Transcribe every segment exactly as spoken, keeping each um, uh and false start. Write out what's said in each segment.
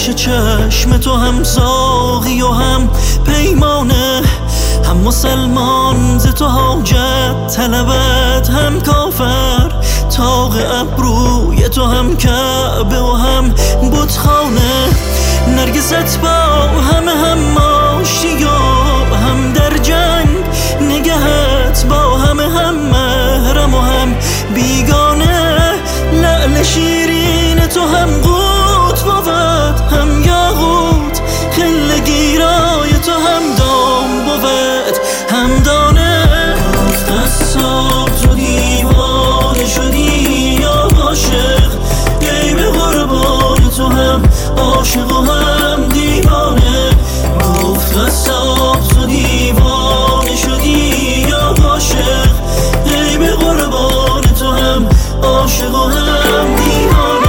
گردش چشم تو هم ساقی و هم پیمانه، هم مسلمان ز تو حاجت طلبت هم کافر، طاق ابروی تو هم کعبه و هم بتخانه، نرگست با همه هم آشتی و هم در جنگ، نگهت با همه هم محرم و هم بیگانه، لعل شیرین تو هم قوت بود هم یاقوت، خل گیرای تو هم دام بود هم دانه، گفت قصاب تو دیوانه شدی یا عاشق، ای به قربان تو هم عاشق و هم دیوانه، گفت قصاب تو دیوانه شدی یا عاشق، ای به قربان تو هم عاشق و هم دیوانه.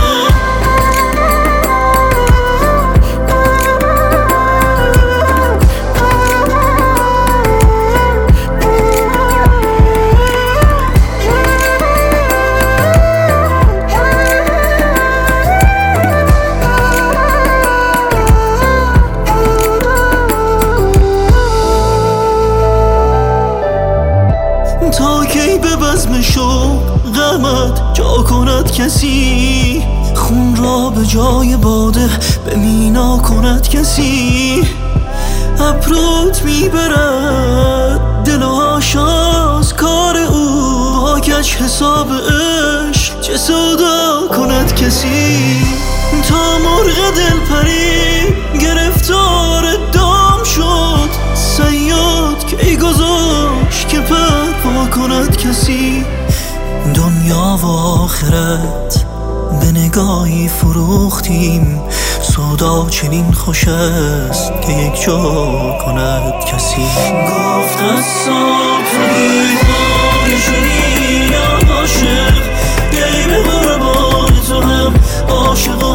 تا کی به بزم شوق غمت جا کند کسی، خون را به جای باده به مینا کند کسی، ابروت میبرد دل و هاشاست کار او، آکش حساب عشق چه سودا کند کسی، تا مرغ دل پری گرفتار دام شد، صیاد کی گذاشت که پر پا کند کسی، دنیا و آخرت به نگاهی فروختیم، سودا چنین خوش است که یک جا کند کسی، گفت قصاب تو دیوانه شدی یا عاشق، ای به قربان تو هم عاشق